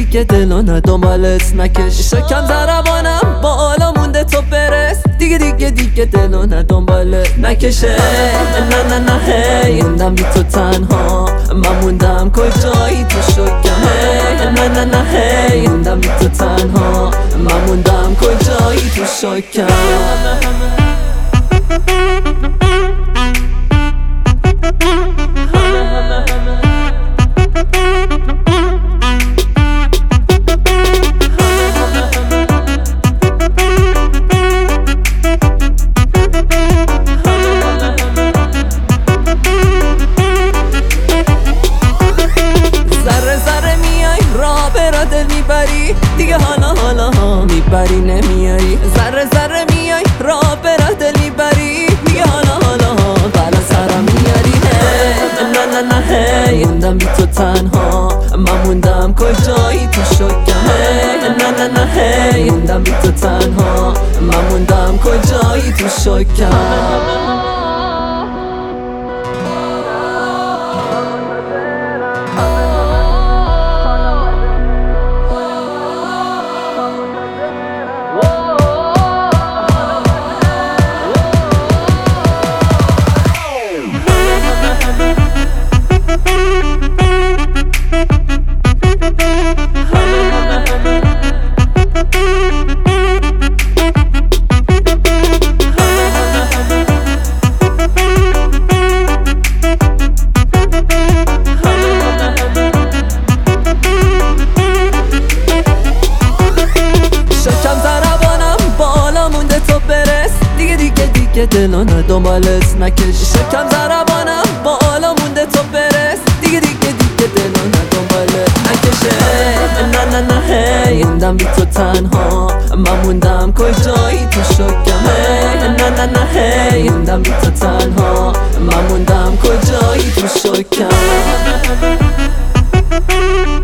دیگه دلانه دنبالت نکش. شکم ضربانم بالا مونده تو برس، دیگه دلانه دنبالت نکشه. نه نه نه هی موندم بی تو تنها، من موندم کجایی تو شکم. نه نه نه هی موندم بی تو تنها، من موندم کجایی تو شکم. دیگه حالا میبری نمیاری، ذره میای راه برا دل میبری. دیگه حالا برا سرم میاری. نه نه نه هی موندم بی تو تنها، من موندم کجایی تو شکم. نه نه نه هی موندم بی تو تنها، من موندم کجایی تو شکم. دیگه دلانه دنبالت نکش. شکم ضربانم بالا مونده تو برس، دیگه دلانه دنبالت نکشه. نه نه نه هی موندم بی تو تنها، من موندم کجایی تو شکم. نه نه نه هی موندم بی تو تنها، من موندم کجایی تو شکم.